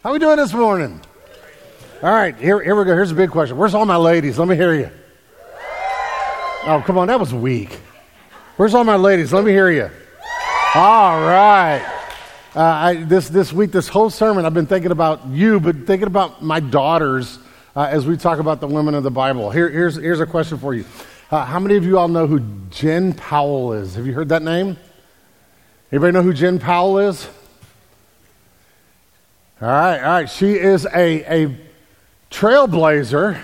How we doing this morning? All right, here we go. Here's a big question. Where's all my ladies? Let me hear you. Oh, come on, that was weak. Where's all my ladies? Let me hear you. All right. This week, this whole sermon, I've been thinking about you, but thinking about my daughters as we talk about the women of the Bible. Here's a question for you. How many of you all know who Jen Powell is? Have you heard that name? Anybody know who Jen Powell is? All right. She is a trailblazer.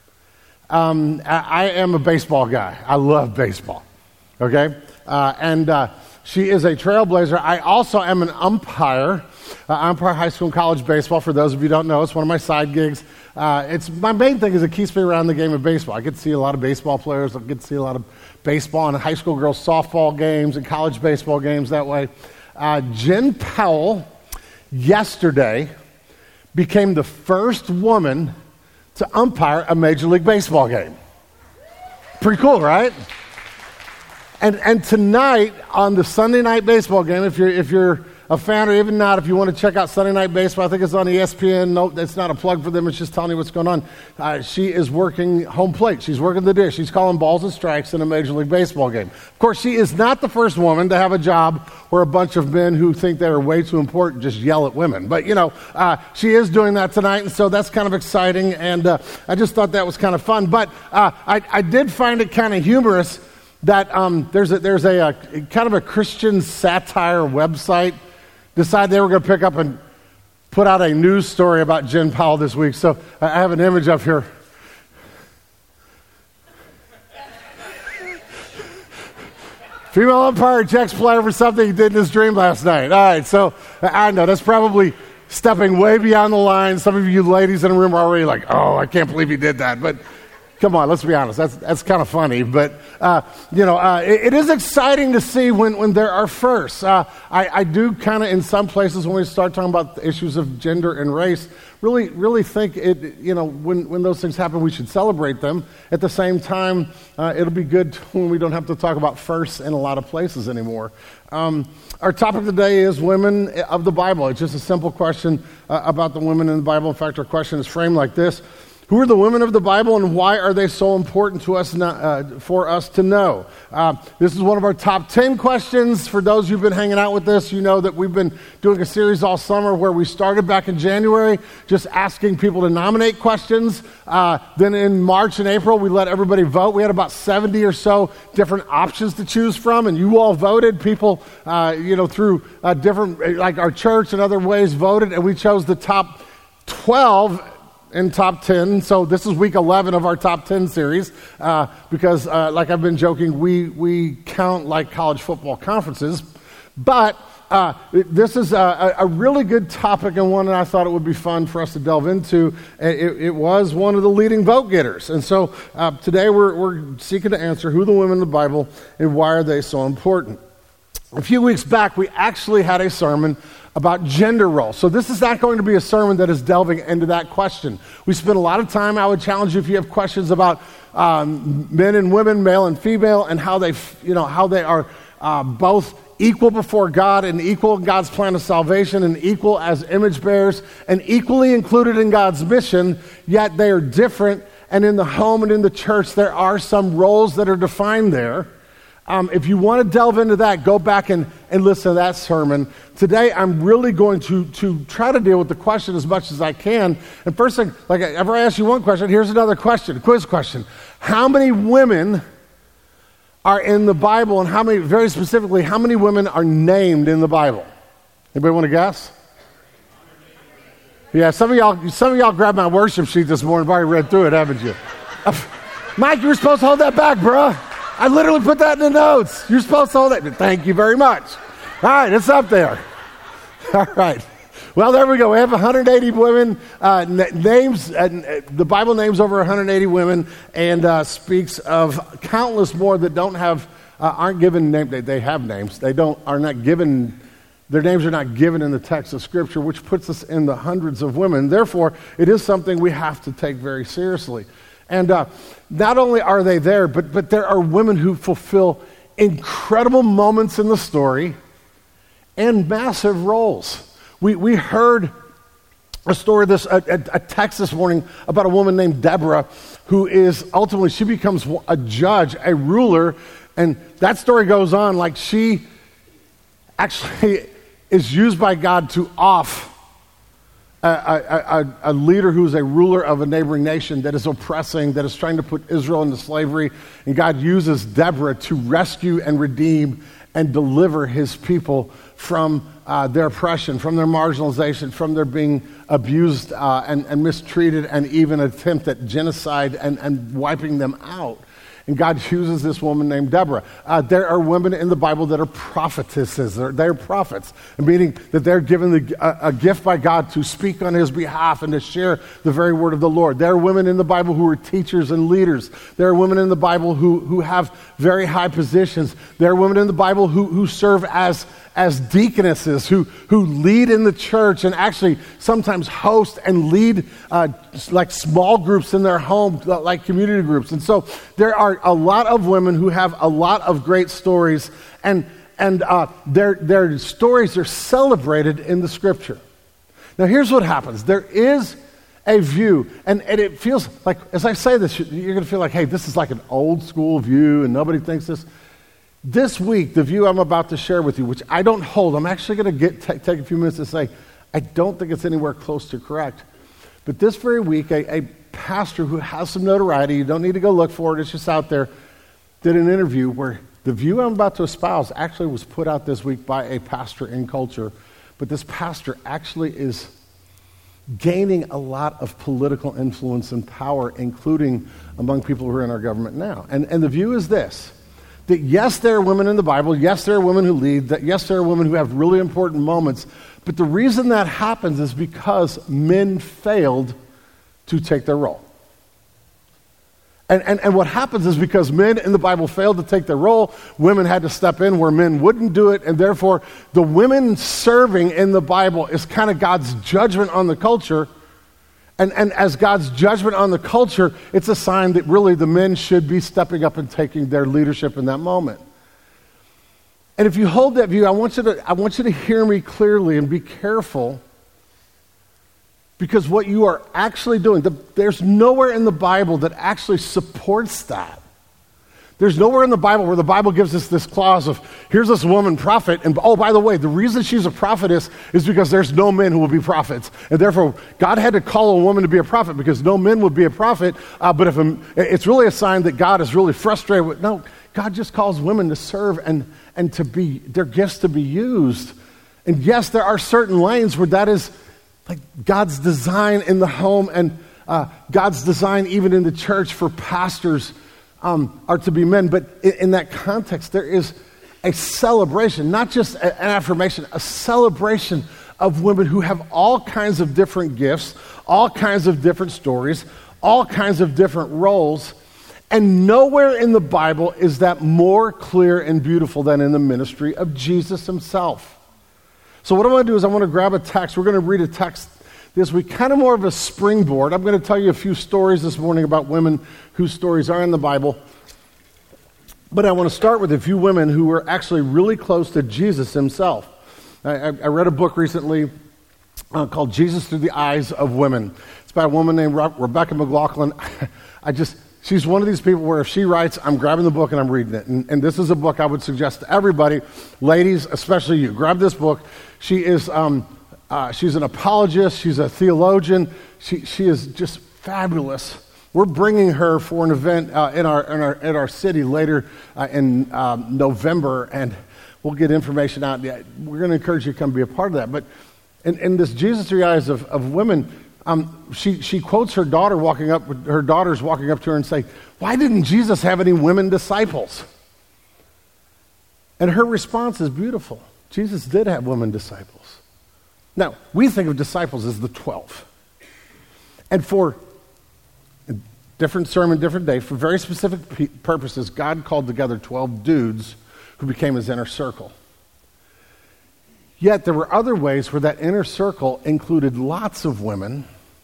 I am a baseball guy. I love baseball. Okay? And she is a trailblazer. I also am an umpire. I umpire high school and college baseball. For those of you who don't know, it's one of my side gigs. It's my main thing is it keeps me around the game of baseball. I get to see a lot of baseball players. I get to see a lot of baseball and high school girls softball games and college baseball games that way. Jen Powell yesterday became the first woman to umpire a Major League Baseball game. Pretty cool, right? And tonight on the Sunday Night Baseball game, if you're a fan or even not, if you want to check out Sunday Night Baseball, I think it's on ESPN. No, it's not a plug for them. It's just telling you what's going on. She is working home plate. She's working the dish. She's calling balls and strikes in a Major League Baseball game. Of course, she is not the first woman to have a job where a bunch of men who think they're way too important just yell at women. But, she is doing that tonight, and so that's kind of exciting, and I just thought that was kind of fun. But I did find it kind of humorous that there's a kind of a Christian satire website decided they were going to pick up and put out a news story about Jen Powell this week. So I have an image up here. Female umpire checks player for something he did in his dream last night. All right, so I know that's probably stepping way beyond the line. Some of you ladies in the room are already like, oh, I can't believe he did that. But come on, let's be honest. That's kind of funny, but it is exciting to see when there are firsts. I do kind of, in some places, when we start talking about the issues of gender and race, really think it. When those things happen, we should celebrate them. At the same time, it'll be good when we don't have to talk about firsts in a lot of places anymore. Our topic today is women of the Bible. It's just a simple question about the women in the Bible. In fact, our question is framed like this. Who are the women of the Bible, and why are they so important to us for us to know? This is one of our top 10 questions. For those who've been hanging out with us, you know that we've been doing a series all summer where we started back in January, just asking people to nominate questions. Then in March and April, we let everybody vote. We had about 70 or so different options to choose from, and you all voted. People, through different, like our church and other ways, voted, and we chose the top 12 in top 10. So this is week 11 of our top 10 series because like I've been joking, we count like college football conferences. But this is a really good topic and one that I thought it would be fun for us to delve into. It was one of the leading vote getters. And so today we're seeking to answer who the women in the Bible and why are they so important. A few weeks back, we actually had a sermon about gender roles. So this is not going to be a sermon that is delving into that question. We spent a lot of time. I would challenge you if you have questions about men and women, male and female, and how they are both equal before God and equal in God's plan of salvation and equal as image bearers and equally included in God's mission, yet they are different. And in the home and in the church, there are some roles that are defined there. If you want to delve into that, go back and listen to that sermon. Today, I'm really going to try to deal with the question as much as I can. And first thing, like ever I ask you one question, here's another question, a quiz question. How many women are in the Bible, and very specifically, how many women are named in the Bible? Anybody want to guess? Yeah, some of y'all grabbed my worship sheet this morning. I've already read through it, haven't you? Mike, you were supposed to hold that back, bruh. I literally put that in the notes. You're supposed to hold it. Thank you very much. All right, it's up there. All right. Well, there we go. We have 180 women, names. The Bible names over 180 women and speaks of countless more that aren't given names. They have names. Are not given. Their names are not given in the text of Scripture, which puts us in the hundreds of women. Therefore, it is something we have to take very seriously. And not only are they there, but there are women who fulfill incredible moments in the story and massive roles. We heard a story, a text this morning about a woman named Deborah who is ultimately, she becomes a judge, a ruler, and that story goes on like she actually is used by God to off a leader who's a ruler of a neighboring nation that is oppressing, that is trying to put Israel into slavery, and God uses Deborah to rescue and redeem and deliver his people from their oppression, from their marginalization, from their being abused and mistreated, and even attempt at genocide and wiping them out. And God uses this woman named Deborah. There are women in the Bible that are prophetesses. They're prophets, meaning that they're given a gift by God to speak on his behalf and to share the very word of the Lord. There are women in the Bible who are teachers and leaders. There are women in the Bible who have very high positions. There are women in the Bible who serve as deaconesses, who lead in the church and actually sometimes host and lead like small groups in their home, like community groups. And so there are a lot of women who have a lot of great stories, and their stories are celebrated in the Scripture. Now here's what happens. There is a view, and it feels like, as I say this, you're going to feel like, hey, this is like an old school view and nobody thinks this. This week, the view I'm about to share with you, which I don't hold, I'm actually going to take a few minutes to say, I don't think it's anywhere close to correct. But this very week, a pastor who has some notoriety, you don't need to go look for it, it's just out there, did an interview where the view I'm about to espouse actually was put out this week by a pastor in culture. But this pastor actually is gaining a lot of political influence and power, including among people who are in our government now. And the view is this: that yes, there are women in the Bible, yes, there are women who lead, that yes, there are women who have really important moments, but the reason that happens is because men failed to take their role. And what happens is because men in the Bible failed to take their role, women had to step in where men wouldn't do it, and therefore the women serving in the Bible is kind of God's judgment on the culture. And as God's judgment on the culture, it's a sign that really the men should be stepping up and taking their leadership in that moment. And if you hold that view, I want you to hear me clearly and be careful, because what you are actually doing, there's nowhere in the Bible that actually supports that. There's nowhere in the Bible where the Bible gives us this clause of, here's this woman prophet, and oh, by the way, the reason she's a prophetess is because there's no men who will be prophets. And therefore, God had to call a woman to be a prophet because no men would be a prophet, but it's really a sign that God is really frustrated with, no, God just calls women to serve and to be, their gifts to be used. And yes, there are certain lanes where that is like God's design in the home and God's design even in the church for pastors are to be men. But in that context, there is a celebration, not just an affirmation, a celebration of women who have all kinds of different gifts, all kinds of different stories, all kinds of different roles. And nowhere in the Bible is that more clear and beautiful than in the ministry of Jesus himself. So what I want to do is I want to grab a text. We're going to read a text this week, kind of more of a springboard. I'm going to tell you a few stories this morning about women whose stories are in the Bible. But I want to start with a few women who were actually really close to Jesus himself. I read a book recently called Jesus Through the Eyes of Women. It's by a woman named Rebecca McLaughlin. She's one of these people where if she writes, I'm grabbing the book and I'm reading it. And this is a book I would suggest to everybody, ladies, especially you. Grab this book. She is she's an apologist. She's a theologian. She is just fabulous. We're bringing her for an event in our city later in November, and we'll get information out. We're going to encourage you to come be a part of that. But in this Jesus Through the Eyes of Women, she quotes her daughter her daughters walking up to her and saying, "Why didn't Jesus have any women disciples?" And her response is beautiful. Jesus did have women disciples. Now, we think of disciples as the 12. And for a different sermon, different day, for very specific purposes, God called together 12 dudes who became his inner circle. Yet there were other ways where that inner circle included lots of women,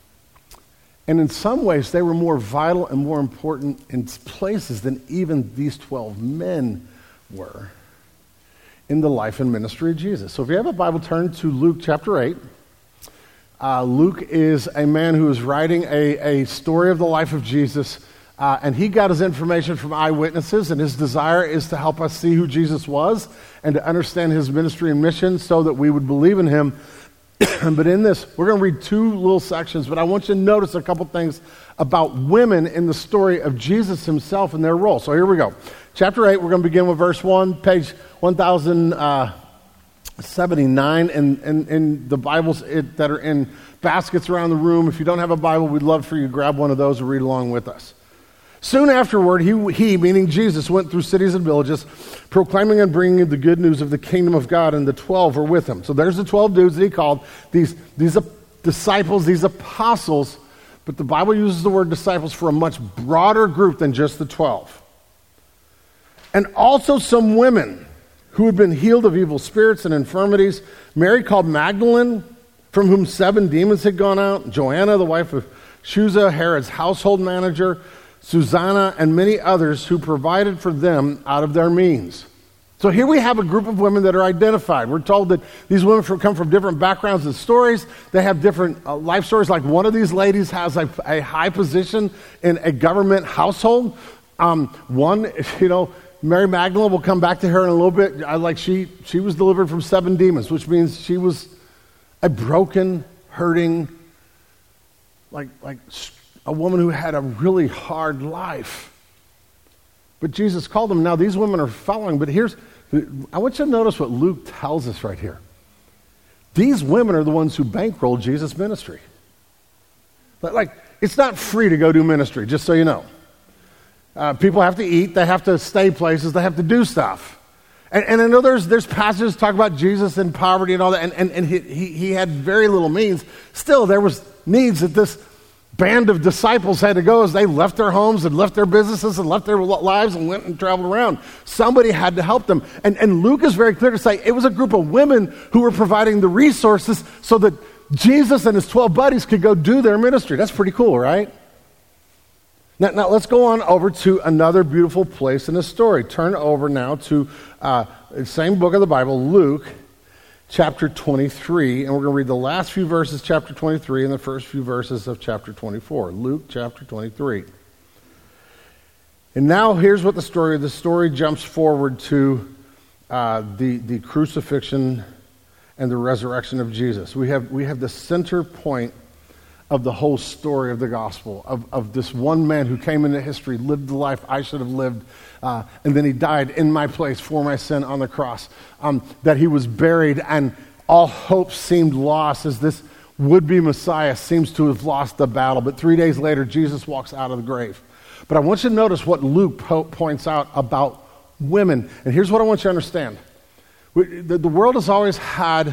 and in some ways they were more vital and more important in places than even these 12 men were in the life and ministry of Jesus. So if you have a Bible, turn to Luke chapter 8. Luke is a man who is writing a story of the life of Jesus, and he got his information from eyewitnesses, and his desire is to help us see who Jesus was and to understand his ministry and mission so that we would believe in him. But in this, we're going to read two little sections, but I want you to notice a couple things about women in the story of Jesus himself and their role. So here we go. Chapter 8, we're going to begin with verse 1, page 1079 in the Bibles that are in baskets around the room. If you don't have a Bible, we'd love for you to grab one of those and read along with us. Soon afterward, he, meaning Jesus, went through cities and villages, proclaiming and bringing the good news of the kingdom of God, and the 12 were with him. So there's the 12 dudes that he called, these disciples, these apostles, but the Bible uses the word disciples for a much broader group than just the 12. And also some women who had been healed of evil spirits and infirmities. Mary called Magdalene, from whom 7 demons had gone out. Joanna, the wife of Chuza, Herod's household manager. Susanna, and many others who provided for them out of their means. So here we have a group of women that are identified. We're told that these women come from different backgrounds and stories. They have different life stories. Like one of these ladies has a high position in a government household. Mary Magdalene, we'll come back to her in a little bit. She was delivered from 7 demons, which means she was a broken, hurting, a woman who had a really hard life. But Jesus called them. Now these women are following, but I want you to notice what Luke tells us right here. These women are the ones who bankrolled Jesus' ministry. It's not free to go do ministry, just so you know. People have to eat, they have to stay places, they have to do stuff. And I know there's passages that talk about Jesus in poverty and all that, and he had very little means. Still, there was needs that this band of disciples had to go as they left their homes and left their businesses and left their lives and went and traveled around. Somebody had to help them. And Luke is very clear to say it was a group of women who were providing the resources so that Jesus and his 12 buddies could go do their ministry. That's pretty cool, right? Now let's go on over to another beautiful place in the story. Turn over now to the same book of the Bible, Luke, chapter 23, and we're going to read the last few verses, chapter 23, and the first few verses of chapter 24. Luke, chapter 23. And now here's what the story jumps forward to the crucifixion and the resurrection of Jesus. We have the center point of the whole story of the gospel, of this one man who came into history, lived the life I should have lived, and then he died in my place for my sin on the cross, that he was buried, and all hope seemed lost as this would-be Messiah seems to have lost the battle. But 3 days later, Jesus walks out of the grave. But I want you to notice what Luke points out about women. And here's what I want you to understand. The world has always had,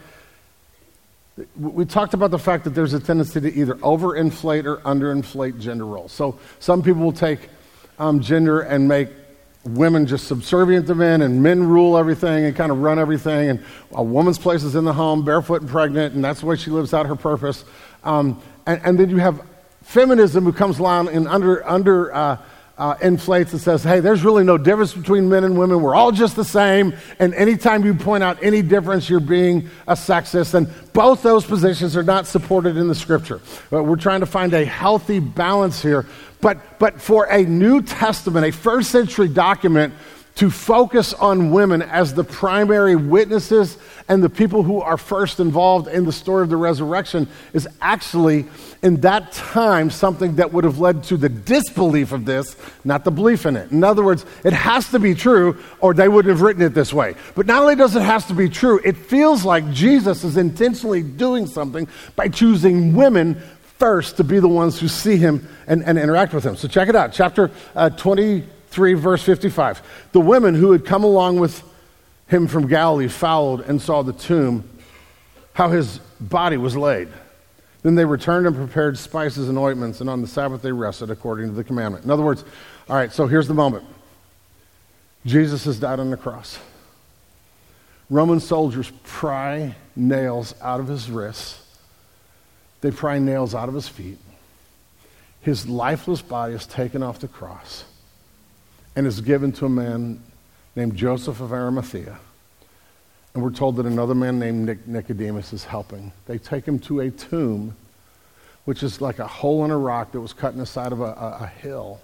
we talked about the fact that there's a tendency to either overinflate or underinflate gender roles. So some people will take gender and make women just subservient to men, and men rule everything and kind of run everything, and a woman's place is in the home, barefoot and pregnant, and that's the way she lives out her purpose. And then you have feminism who comes along and inflates and says, hey, there's really no difference between men and women. We're all just the same. And anytime you point out any difference, you're being a sexist. And both those positions are not supported in the Scripture. But we're trying to find a healthy balance here. But for a New Testament, a first century document, to focus on women as the primary witnesses and the people who are first involved in the story of the resurrection is actually, in that time, something that would have led to the disbelief of this, not the belief in it. In other words, it has to be true or they wouldn't have written it this way. But not only does it have to be true, it feels like Jesus is intentionally doing something by choosing women first to be the ones who see him and interact with him. So check it out. Chapter 23, verse 55. The women who had come along with him from Galilee followed and saw the tomb, how his body was laid. Then they returned and prepared spices and ointments, and on the Sabbath they rested according to the commandment. In other words, all right, so here's the moment. Jesus has died on the cross. Roman soldiers pry nails out of his wrists. They pry nails out of his feet. His lifeless body is taken off the cross and is given to a man named Joseph of Arimathea. And we're told that another man named Nicodemus is helping. They take him to a tomb, which is like a hole in a rock that was cut in the side of a hill.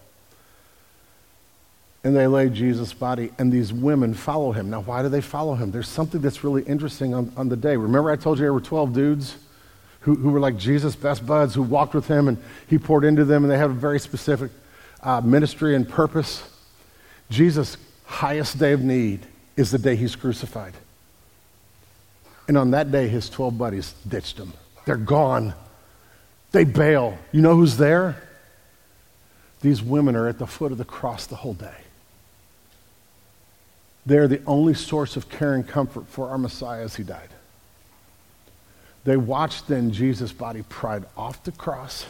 And they lay Jesus' body, and these women follow him. Now, why do they follow him? There's something that's really interesting on the day. Remember I told you there were 12 dudes who were like Jesus' best buds, who walked with him, and he poured into them, and they have a very specific ministry and purpose. Jesus' highest day of need is the day he's crucified. And on that day, his 12 buddies ditched him. They're gone. They bail. You know who's there? These women are at the foot of the cross the whole day. They're the only source of care and comfort for our Messiah as he died. They watched then Jesus' body pried off the cross,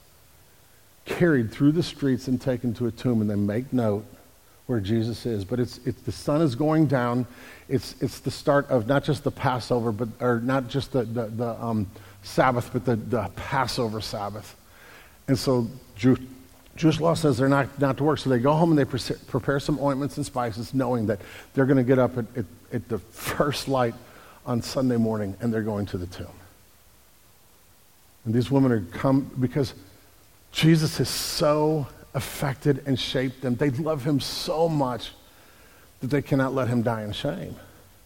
carried through the streets and taken to a tomb, and they make note where Jesus is. But it's the sun is going down. It's the start of not just the Passover, or not just the Sabbath, but the Passover Sabbath. And so Jewish law says they're not to work. So they go home and they prepare some ointments and spices, knowing that they're going to get up at the first light on Sunday morning, and they're going to the tomb. And these women are come because Jesus has so affected and shaped them. They love him so much that they cannot let him die in shame.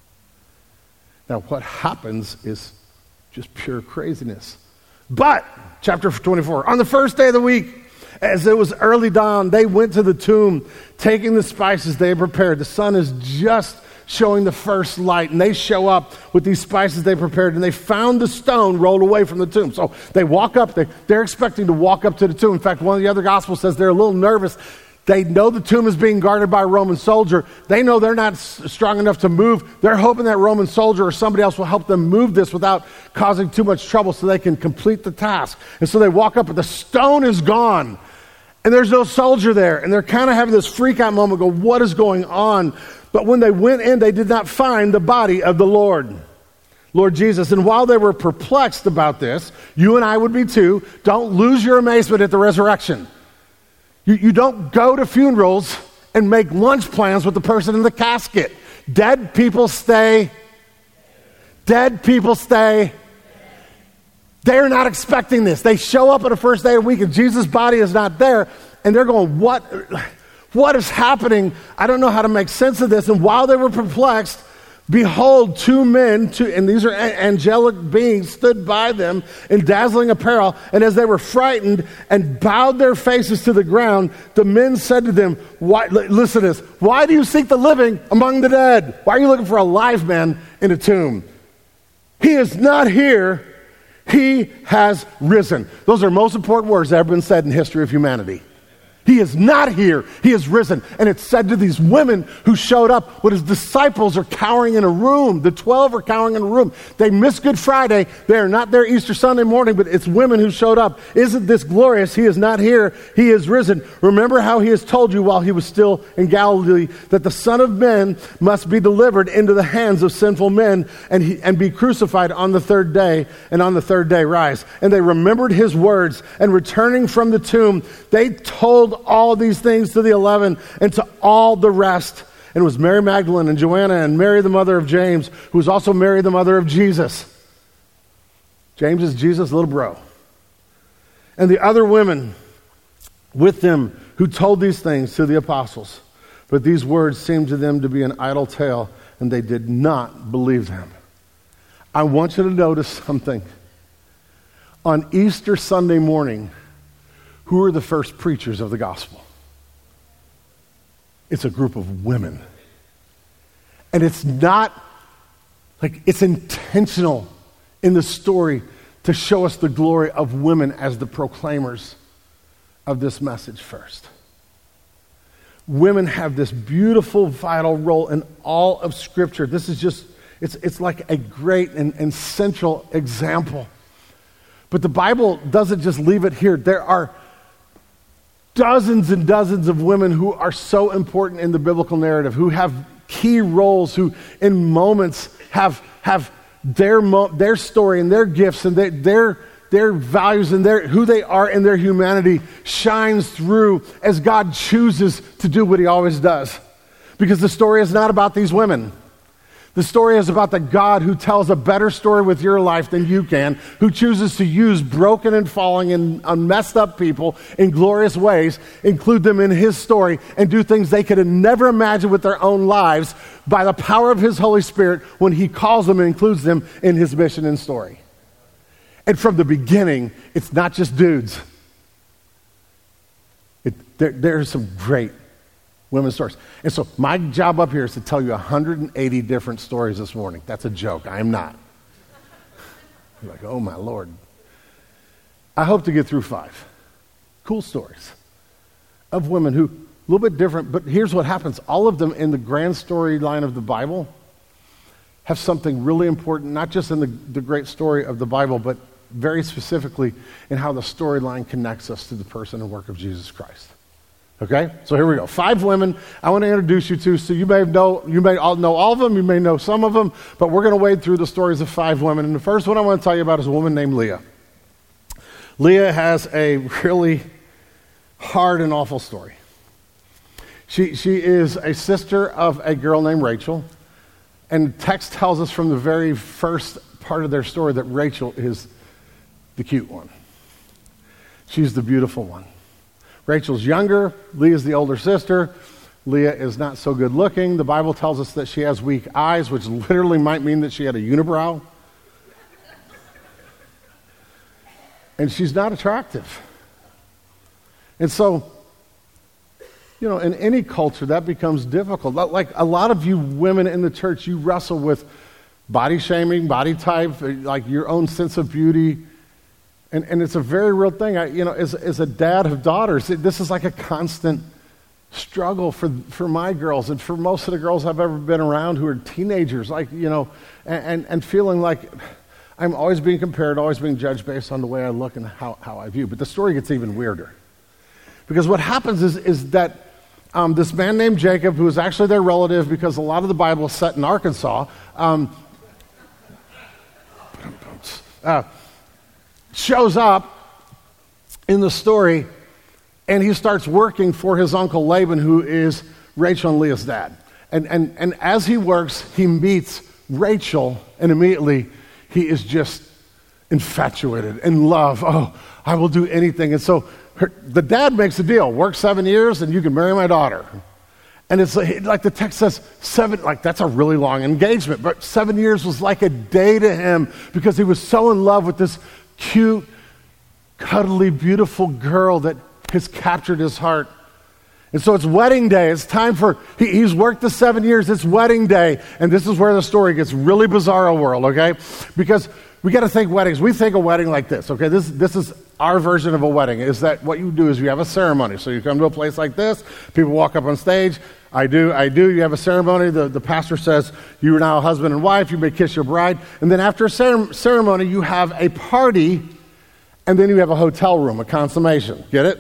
Now, what happens is just pure craziness. But, chapter 24, on the first day of the week, as it was early dawn, they went to the tomb, taking the spices they had prepared. The sun is just showing the first light, and they show up with these spices they prepared, and they found the stone rolled away from the tomb. So they walk up, they're expecting to walk up to the tomb. In fact, one of the other gospels says they're a little nervous. They know the tomb is being guarded by a Roman soldier. They know they're not strong enough to move. They're hoping that Roman soldier or somebody else will help them move this without causing too much trouble so they can complete the task. And so they walk up, but the stone is gone. And there's no soldier there. And they're kind of having this freak out moment, go, what is going on? But when they went in, they did not find the body of the Lord Jesus. And while they were perplexed about this, you and I would be too. Don't lose your amazement at the resurrection. You don't go to funerals and make lunch plans with the person in the casket. Dead people stay. Dead people stay. They're not expecting this. They show up on the first day of the week and Jesus' body is not there. And they're going, what is happening? I don't know how to make sense of this. And while they were perplexed, behold, two men, and these are angelic beings, stood by them in dazzling apparel. And as they were frightened and bowed their faces to the ground, the men said to them, listen to this, why do you seek the living among the dead? Why are you looking for a live man in a tomb? He is not here. He has risen. Those are most important words that have been said in history of humanity. He is not here. He is risen. And it's said to these women who showed up when his disciples are cowering in a room. The 12 are cowering in a room. They missed Good Friday. They are not there Easter Sunday morning, but it's women who showed up. Isn't this glorious? He is not here. He is risen. Remember how he has told you while he was still in Galilee that the Son of Man must be delivered into the hands of sinful men and be crucified on the third day, and on the third day rise. And they remembered his words, and returning from the tomb, they told all these things to the 11 and to all the rest. And it was Mary Magdalene and Joanna and Mary the mother of James, who was also Mary the mother of Jesus. James is Jesus' little bro. And the other women with them who told these things to the apostles. But these words seemed to them to be an idle tale, and they did not believe them. I want you to notice something. On Easter Sunday morning, who are the first preachers of the gospel? It's a group of women. And it's not, it's intentional in the story to show us the glory of women as the proclaimers of this message first. Women have this beautiful, vital role in all of Scripture. This is just, it's like a great and central example. But the Bible doesn't just leave it here. There are dozens and dozens of women who are so important in the biblical narrative, who have key roles, who in moments have their story and their gifts and their values and who they are in their humanity shines through as God chooses to do what he always does. Because the story is not about these women. The story is about the God who tells a better story with your life than you can, who chooses to use broken and falling and messed up people in glorious ways, include them in his story, and do things they could have never imagined with their own lives by the power of his Holy Spirit when he calls them and includes them in his mission and story. And from the beginning, it's not just dudes. There are some great women's stories. And so my job up here is to tell you 180 different stories this morning. That's a joke. I am not. You're like, oh my Lord. I hope to get through 5 cool stories of women who, a little bit different, but here's what happens. All of them in the grand storyline of the Bible have something really important, not just in the great story of the Bible, but very specifically in how the storyline connects us to the person and work of Jesus Christ. Okay, so here we go. 5 women I want to introduce you to. So you may all know all of them, you may know some of them, but we're going to wade through the stories of 5 women. And the first one I want to tell you about is a woman named Leah. Leah has a really hard and awful story. She is a sister of a girl named Rachel, and the text tells us from the very first part of their story that Rachel is the cute one. She's the beautiful one. Rachel's younger. Leah's the older sister. Leah is not so good looking. The Bible tells us that she has weak eyes, which literally might mean that she had a unibrow. And she's not attractive. And so, you know, in any culture, that becomes difficult. Like a lot of you women in the church, you wrestle with body shaming, body type, like your own sense of beauty. And it's a very real thing. As a dad of daughters, this is like a constant struggle for my girls and for most of the girls I've ever been around who are teenagers, and feeling like I'm always being compared, always being judged based on the way I look and how I view. But the story gets even weirder. Because what happens is that this man named Jacob, who is actually their relative because a lot of the Bible is set in Arkansas, shows up in the story, and he starts working for his uncle Laban, who is Rachel and Leah's dad. And as he works, he meets Rachel, and immediately he is just infatuated, in love. Oh, I will do anything. And so the dad makes a deal. Work 7 years, and you can marry my daughter. And it's like the text says, 7, like that's a really long engagement. But 7 years was like a day to him because he was so in love with this cute, cuddly, beautiful girl that has captured his heart. And so it's wedding day. It's time for, he's worked the 7 years. It's wedding day. And this is where the story gets really bizarro world, okay? Because we got to think weddings. We think a wedding like this, okay? This is our version of a wedding, is that what you do is you have a ceremony. So you come to a place like this, people walk up on stage, I do, you have a ceremony, the pastor says, you are now husband and wife, you may kiss your bride, and then after a ceremony, you have a party, and then you have a hotel room, a consummation. Get it?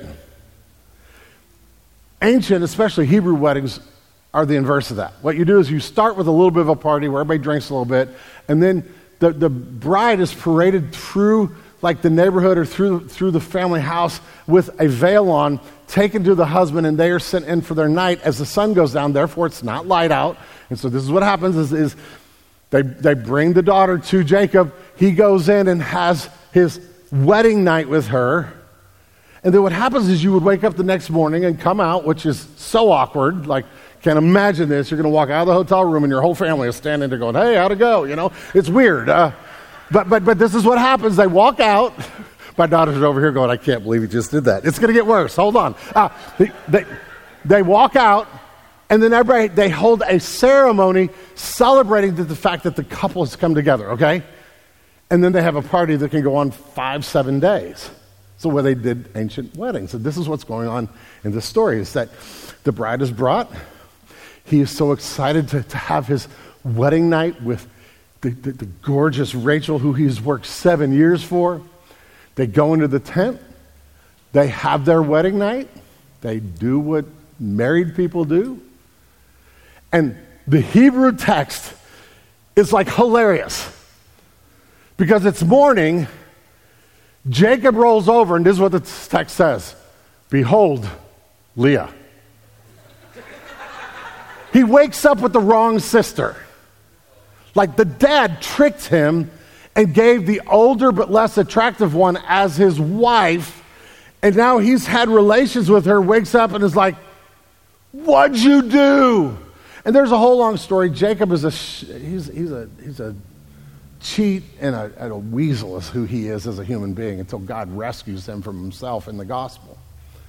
Ancient, especially Hebrew weddings, are the inverse of that. What you do is you start with a little bit of a party where everybody drinks a little bit, and then the bride is paraded through like the neighborhood or through the family house with a veil on, taken to the husband, and they are sent in for their night as the sun goes down. Therefore, it's not light out. And so this is what happens is they bring the daughter to Jacob. He goes in and has his wedding night with her. And then what happens is you would wake up the next morning and come out, which is so awkward. Like, can't imagine this. You're going to walk out of the hotel room and your whole family is standing there going, hey, how'd it go? You know, it's weird. But this is what happens. They walk out. My daughter's over here going, I can't believe he just did that. It's going to get worse. Hold on. They walk out, and then they hold a ceremony celebrating the fact that the couple has come together, okay? And then they have a party that can go on 5-7 days. So where they did ancient weddings. And this is what's going on in this story, is that the bride is brought. He is so excited to have his wedding night with the gorgeous Rachel, who he's worked 7 years for. They go into the tent. They have their wedding night. They do what married people do. And the Hebrew text is like hilarious. Because it's morning, Jacob rolls over, and this is what the text says. Behold, Leah. He wakes up with the wrong sister. Like the dad tricked him and gave the older but less attractive one as his wife, and now he's had relations with her, wakes up and is like, what'd you do? And there's a whole long story. Jacob is he's a cheat and a weasel is who he is as a human being until God rescues him from himself in the gospel.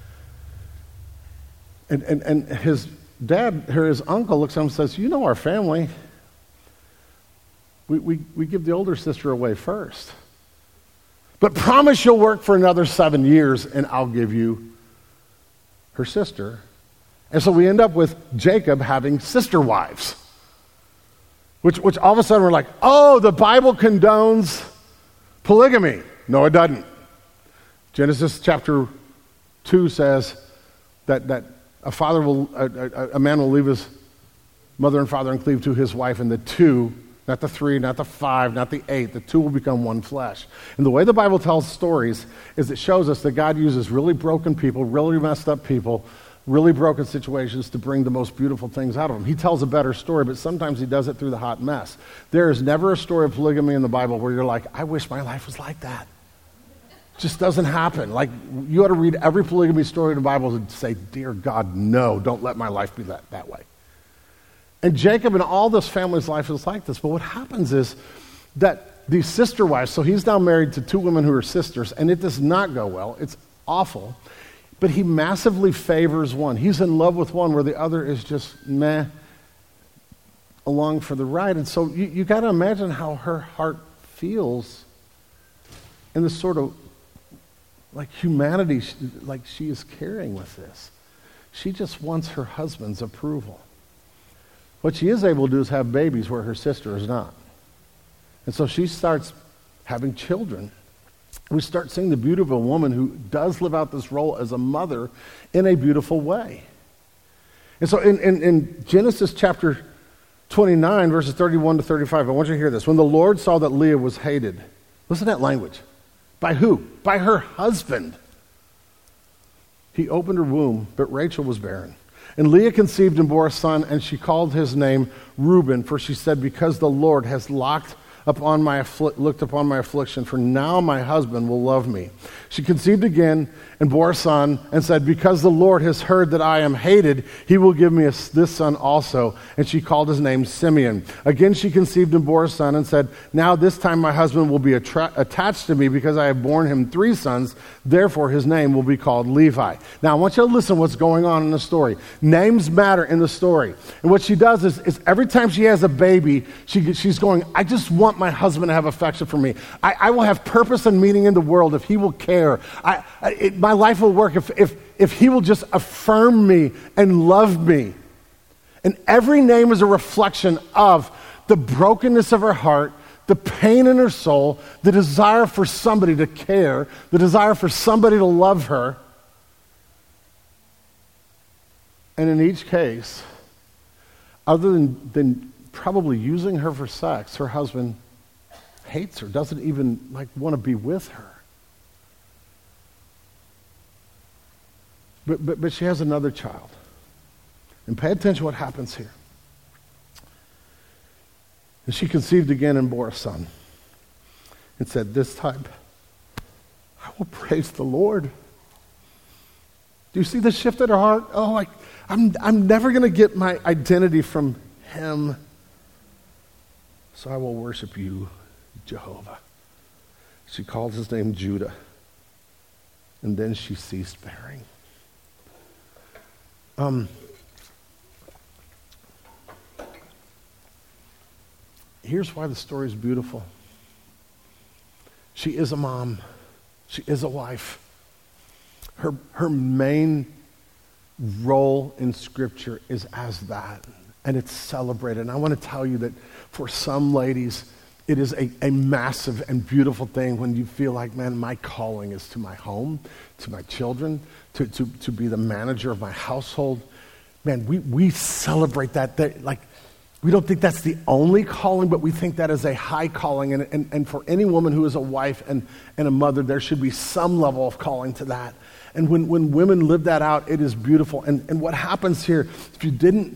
And his dad, or his uncle, looks at him and says, you know our family. We give the older sister away first. But promise you'll work for another 7 years and I'll give you her sister. And so we end up with Jacob having sister wives. Which all of a sudden we're like, oh, the Bible condones polygamy. No, it doesn't. Genesis chapter 2 says that a man will leave his mother and father and cleave to his wife, and the two, not the 3, not the 5, not the 8, the 2 will become one flesh. And the way the Bible tells stories is it shows us that God uses really broken people, really messed up people, really broken situations to bring the most beautiful things out of them. He tells a better story, but sometimes he does it through the hot mess. There is never a story of polygamy in the Bible where you're like, I wish my life was like that. It just doesn't happen. Like, you ought to read every polygamy story in the Bible and say, dear God, no, don't let my life be that way. And Jacob and all this family's life is like this. But what happens is that these sister wives, so he's now married to 2 women who are sisters, and it does not go well. It's awful. But he massively favors one. He's in love with one where the other is just meh, along for the ride. And so you got to imagine how her heart feels in this sort of like humanity like she is carrying with this. She just wants her husband's approval. What she is able to do is have babies where her sister is not. And so she starts having children. We start seeing the beauty of a woman who does live out this role as a mother in a beautiful way. And so in Genesis chapter 29, verses 31 to 35, I want you to hear this. When the Lord saw that Leah was hated, listen to that language. By who? By her husband. He opened her womb, but Rachel was barren. And Leah conceived and bore a son, and she called his name Reuben, for she said, because the Lord has looked upon my affliction, for now my husband will love me. She conceived again and bore a son and said, because the Lord has heard that I am hated, he will give me this son also. And she called his name Simeon. Again she conceived and bore a son and said, now this time my husband will be attached to me because I have borne him 3 sons. Therefore his name will be called Levi. Now I want you to listen to what's going on in the story. Names matter in the story. And what she does is every time she has a baby, she's going, I just want my husband to have affection for me. I will have purpose and meaning in the world if he will care. My life will work if he will just affirm me and love me. And every name is a reflection of the brokenness of her heart, the pain in her soul, the desire for somebody to care, the desire for somebody to love her. And in each case, other than probably using her for sex, her husband hates her, doesn't even want to be with her. But she has another child. And pay attention to what happens here. And she conceived again and bore a son. And said, this time, I will praise the Lord. Do you see the shift in her heart? Oh, I'm never going to get my identity from him. So I will worship you, Jehovah. She called his name Judah. And then she ceased bearing. Here's why the story is beautiful. She is a mom. She is a wife. Her main role in Scripture is as that, and it's celebrated. And I want to tell you that for some ladies, it is a massive and beautiful thing when you feel like, man, my calling is to my home, to my children, to be the manager of my household. Man, we celebrate that. We don't think that's the only calling, but we think that is a high calling. And for any woman who is a wife and a mother, there should be some level of calling to that. And when women live that out, it is beautiful. And what happens here, if you didn't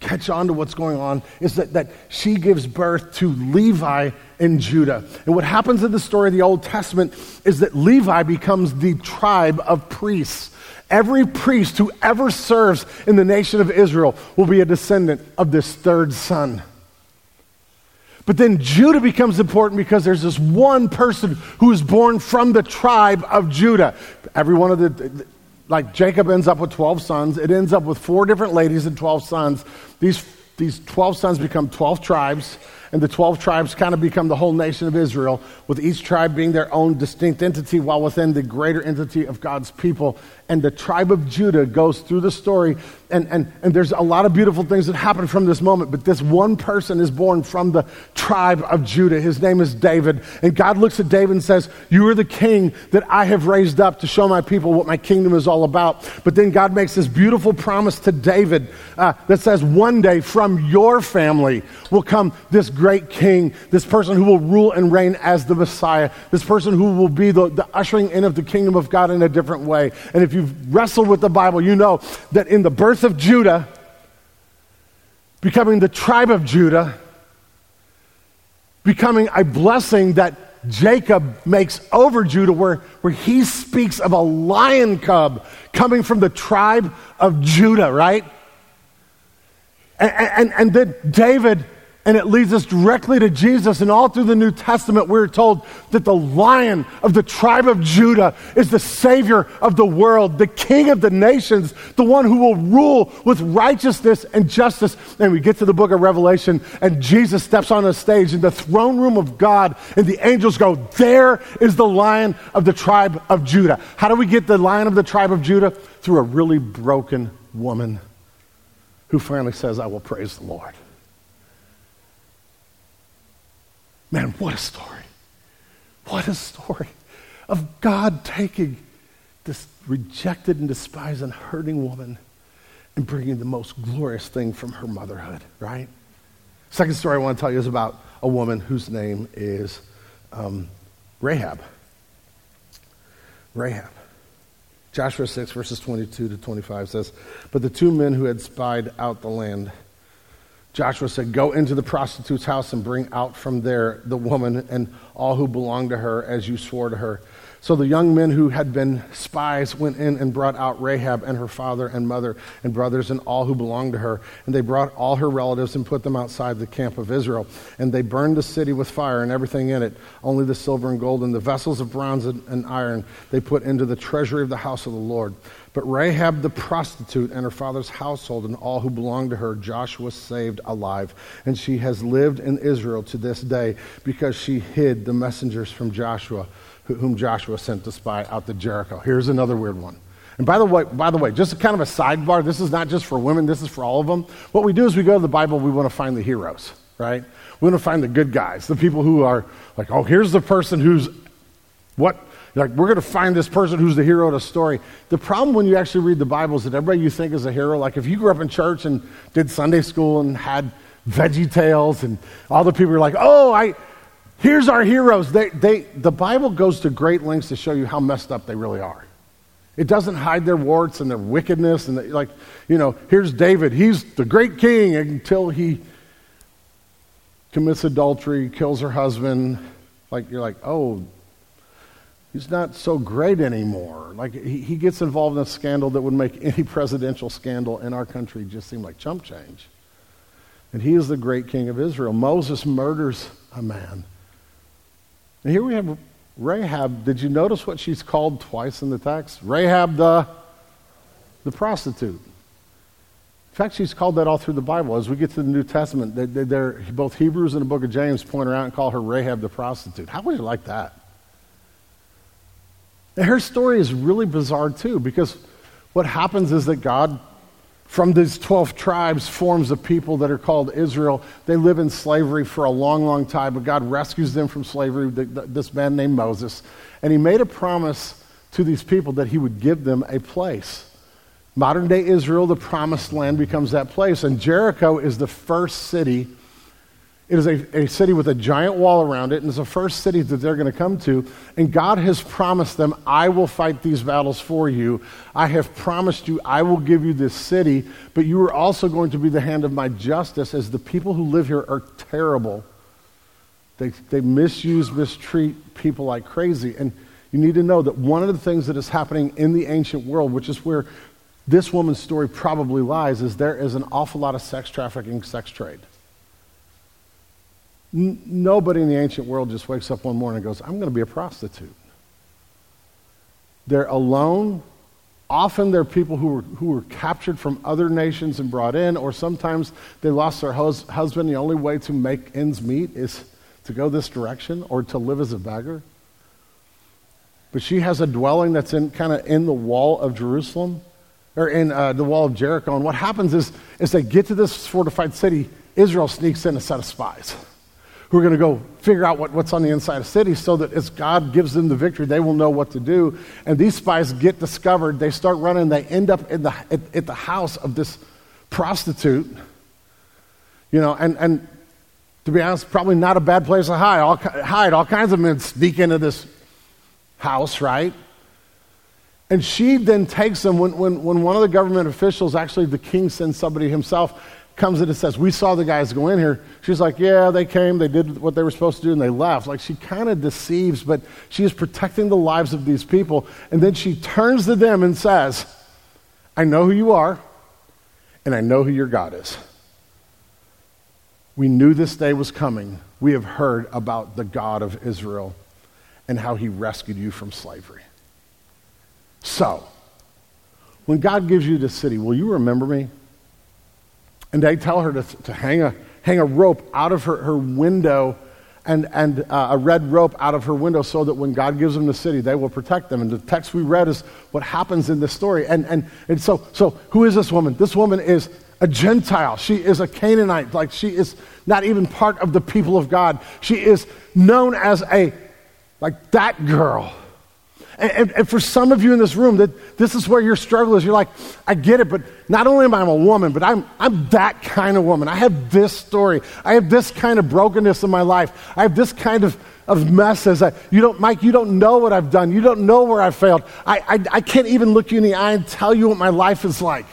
catch on to what's going on is that she gives birth to Levi in Judah. And what happens in the story of the Old Testament is that Levi becomes the tribe of priests. Every priest who ever serves in the nation of Israel will be a descendant of this third son. But then Judah becomes important because there's this one person who is born from the tribe of Judah. Every one of like Jacob ends up with 12 sons. It ends up with 4 different ladies and 12 sons. These 12 sons become 12 tribes, and the 12 tribes kind of become the whole nation of Israel, with each tribe being their own distinct entity while within the greater entity of God's people. And the tribe of Judah goes through the story, and there's a lot of beautiful things that happen from this moment, but this one person is born from the tribe of Judah. His name is David, and God looks at David and says, you are the king that I have raised up to show my people what my kingdom is all about. But then God makes this beautiful promise to David that says, one day from your family will come this great king, this person who will rule and reign as the Messiah, this person who will be the ushering in of the kingdom of God in a different way. And if you've wrestled with the Bible, you know that in the birth of Judah, becoming the tribe of Judah, becoming a blessing that Jacob makes over Judah, where he speaks of a lion cub coming from the tribe of Judah, right? And then David, and it leads us directly to Jesus, and all through the New Testament we're told that the Lion of the tribe of Judah is the Savior of the world, the King of the nations, the one who will rule with righteousness and justice. And we get to the book of Revelation, and Jesus steps on the stage in the throne room of God, and the angels go, there is the Lion of the tribe of Judah. How do we get the Lion of the tribe of Judah? Through a really broken woman who finally says, I will praise the Lord. Man, what a story. What a story of God taking this rejected and despised and hurting woman and bringing the most glorious thing from her motherhood, right? Second story I want to tell you is about a woman whose name is Rahab. Rahab. Joshua 6, verses 22 to 25 says, but the 2 men who had spied out the land, Joshua said, go into the prostitute's house and bring out from there the woman and all who belong to her as you swore to her. So the young men who had been spies went in and brought out Rahab and her father and mother and brothers and all who belonged to her. And they brought all her relatives and put them outside the camp of Israel. And they burned the city with fire and everything in it, only the silver and gold and the vessels of bronze and iron they put into the treasury of the house of the Lord. But Rahab the prostitute and her father's household and all who belonged to her, Joshua saved alive. And she has lived in Israel to this day because she hid the messengers from Joshua, whom Joshua sent to spy out to Jericho. Here's another weird one. And by the way, just kind of a sidebar, this is not just for women, this is for all of them. What we do is we go to the Bible, we want to find the heroes, right? We want to find the good guys, the people who are like, oh, here's the person who's what? Like, we're going to find this person who's the hero of the story. The problem when you actually read the Bible is that everybody you think is a hero, like if you grew up in church and did Sunday school and had Veggie Tales and all the people are like, oh, here's our heroes. The Bible goes to great lengths to show you how messed up they really are. It doesn't hide their warts and their wickedness. And here's David. He's the great king until he commits adultery, kills her husband. Like, you're like, oh, he's not so great anymore. Like, he gets involved in a scandal that would make any presidential scandal in our country just seem like chump change. And he is the great king of Israel. Moses murders a man. And here we have Rahab. Did you notice what she's called twice in the text? Rahab the prostitute. In fact, she's called that all through the Bible. As we get to the New Testament, they're both Hebrews and the book of James point her out and call her Rahab the prostitute. How would you like that? And her story is really bizarre too, because what happens is that God, from these 12 tribes, forms a people that are called Israel. They live in slavery for a long, long time, but God rescues them from slavery, this man named Moses. And he made a promise to these people that he would give them a place. Modern day Israel, the promised land, becomes that place. And Jericho is the first city It is a city with a giant wall around it, and it's the first city that they're going to come to. And God has promised them, I will fight these battles for you. I have promised you, I will give you this city, but you are also going to be the hand of my justice, as the people who live here are terrible. They misuse, mistreat people like crazy. And you need to know that one of the things that is happening in the ancient world, which is where this woman's story probably lies, is there is an awful lot of sex trafficking, sex trade. Nobody in the ancient world just wakes up one morning and goes, I'm going to be a prostitute. They're alone. Often they're people who were captured from other nations and brought in, or sometimes they lost their husband. The only way to make ends meet is to go this direction or to live as a beggar. But she has a dwelling that's in the wall of Jerusalem, or in the wall of Jericho. And what happens is, as they get to this fortified city, Israel sneaks in a set of spies who are going to go figure out what's on the inside of the city, so that as God gives them the victory, they will know what to do. And these spies get discovered. They start running. They end up at the house of this prostitute. And to be honest, probably not a bad place to hide. All kinds of men sneak into this house, right? And she then takes them, when one of the government officials, actually the king sends somebody himself, comes in and says, we saw the guys go in here. She's like, yeah, they came, they did what they were supposed to do, and they left. Like, she kind of deceives, but she is protecting the lives of these people. And then she turns to them and says, I know who you are, and I know who your God is. We knew this day was coming. We have heard about the God of Israel and how he rescued you from slavery. So, when God gives you this city, will you remember me? And they tell her to hang a rope out of her window, and a red rope out of her window, so that when God gives them the city, they will protect them. And the text we read is what happens in this story. And so who is this woman? This woman is a Gentile. She is a Canaanite. Like, she is not even part of the people of God. She is known as that girl. And for some of you in this room, that this is where your struggle is. You're like, I get it, but not only am I a woman, but I'm that kind of woman. I have this story. I have this kind of brokenness in my life. I have this kind of messes. Mike, you don't know what I've done. You don't know where I've failed. I can't even look you in the eye and tell you what my life is like.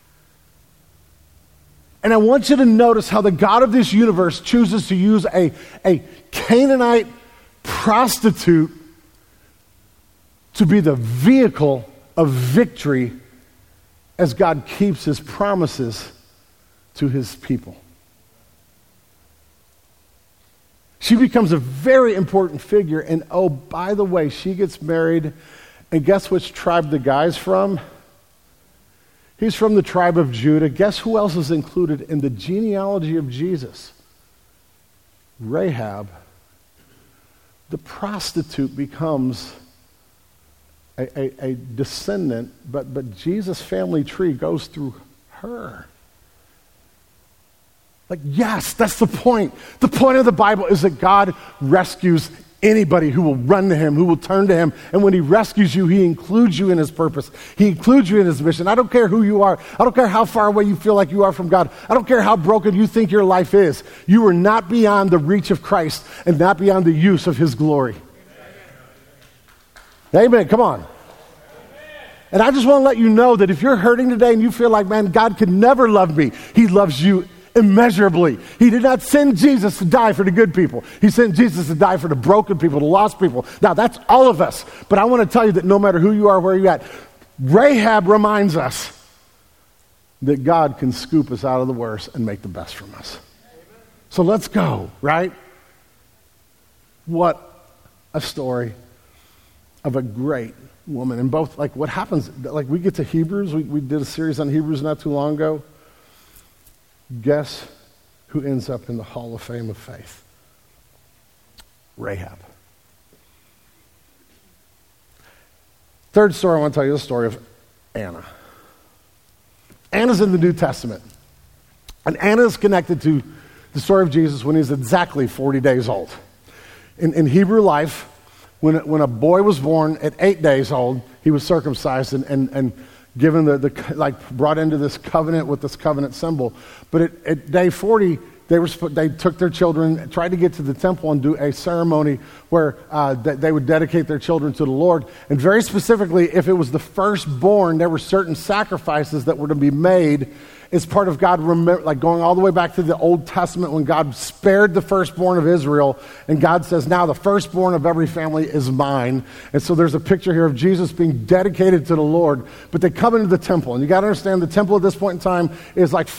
And I want you to notice how the God of this universe chooses to use a Canaanite prostitute to be the vehicle of victory as God keeps his promises to his people. She becomes a very important figure, and oh, by the way, she gets married, and guess which tribe the guy's from? He's from the tribe of Judah. Guess who else is included in the genealogy of Jesus? Rahab. The prostitute becomes a descendant, but Jesus' family tree goes through her. Like, yes, that's the point. The point of the Bible is that God rescues anybody who will run to him, who will turn to him. And when he rescues you, he includes you in his purpose. He includes you in his mission. I don't care who you are. I don't care how far away you feel like you are from God. I don't care how broken you think your life is. You are not beyond the reach of Christ and not beyond the use of his glory. Amen. Come on. And I just want to let you know that if you're hurting today and you feel like, man, God could never love me, he loves you immeasurably. He did not send Jesus to die for the good people. He sent Jesus to die for the broken people, the lost people. Now, that's all of us. But I want to tell you that no matter who you are, where you're at, Rahab reminds us that God can scoop us out of the worst and make the best from us. So let's go, right? What a story of a great woman. And both, like, what happens, like, we get to Hebrews. We did a series on Hebrews not too long ago. Guess who ends up in the Hall of Fame of faith? Rahab. Third story I want to tell you is the story of Anna. Anna's in the New Testament. And Anna is connected to the story of Jesus when he's exactly 40 days old. In Hebrew life, when a boy was born at 8 days old, he was circumcised and given brought into this covenant with this covenant symbol. But at day 40, they took their children, tried to get to the temple and do a ceremony where they would dedicate their children to the Lord. And very specifically, if it was the firstborn, there were certain sacrifices that were to be made as part of God, like going all the way back to the Old Testament when God spared the firstborn of Israel. And God says, now the firstborn of every family is mine. And so there's a picture here of Jesus being dedicated to the Lord. But they come into the temple. And you got to understand, the temple at this point in time is like a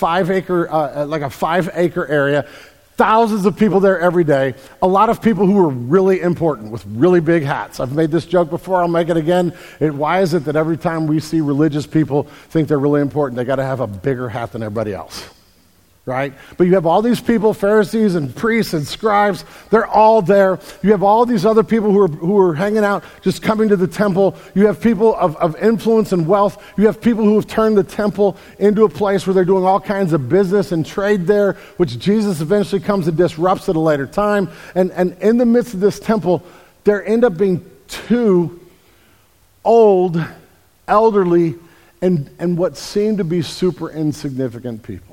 5-acre area. Thousands of people there every day. A lot of people who are really important with really big hats. I've made this joke before. I'll make it again. Why is it that every time we see religious people think they're really important, they got to have a bigger hat than everybody else? Right? But you have all these people, Pharisees and priests and scribes, they're all there. You have all these other people who are hanging out, just coming to the temple. You have people of influence and wealth. You have people who have turned the temple into a place where they're doing all kinds of business and trade there, which Jesus eventually comes and disrupts at a later time. And in the midst of this temple, there end up being two old, elderly, and what seem to be super insignificant people.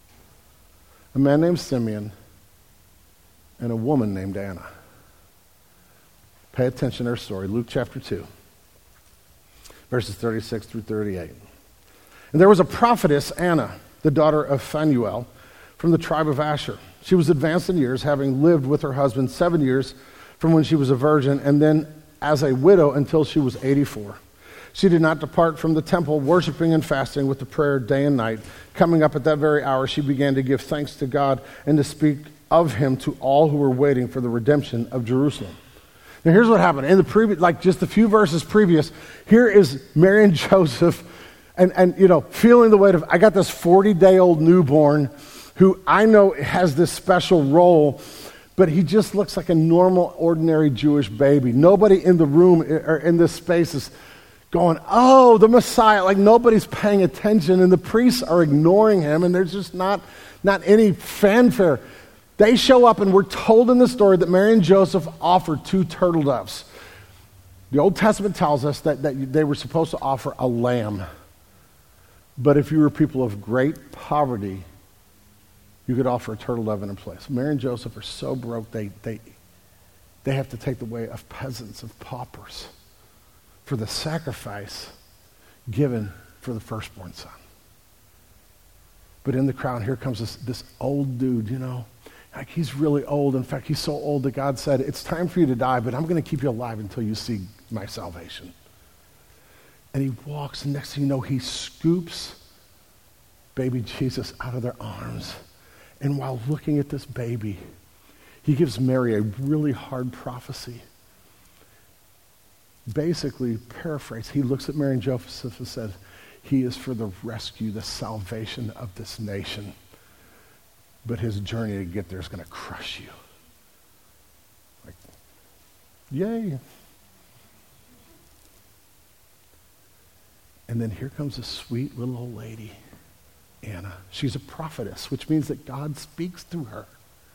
A man named Simeon and a woman named Anna. Pay attention to her story. Luke chapter 2, verses 36 through 38. And there was a prophetess, Anna, the daughter of Phanuel, from the tribe of Asher. She was advanced in years, having lived with her husband 7 years from when she was a virgin, and then as a widow until she was 84. She did not depart from the temple, worshiping and fasting with the prayer day and night. Coming up at that very hour, she began to give thanks to God and to speak of him to all who were waiting for the redemption of Jerusalem. Now here's what happened. In the previous, like just a few verses previous, here is Mary and Joseph and feeling the weight of, I got this 40-day-old newborn who I know has this special role, but he just looks like a normal, ordinary Jewish baby. Nobody in the room or in this space is going, oh, the Messiah. Like nobody's paying attention, and the priests are ignoring him, and there's just not any fanfare. They show up, and we're told in the story that Mary and Joseph offered 2 turtle doves. The Old Testament tells us that they were supposed to offer a lamb. But if you were people of great poverty, you could offer a turtle dove in place. Mary and Joseph are so broke, they have to take the way of peasants, of paupers, for the sacrifice given for the firstborn son. But in the crowd, here comes this old dude, like he's really old. In fact, he's so old that God said, it's time for you to die, but I'm going to keep you alive until you see my salvation. And he walks, and next thing you know, he scoops baby Jesus out of their arms. And while looking at this baby, he gives Mary a really hard prophecy. Basically, paraphrase, he looks at Mary and Joseph and said, he is for the rescue, the salvation of this nation. But his journey to get there is going to crush you. Like, yay. And then here comes a sweet little old lady, Anna. She's a prophetess, which means that God speaks through her.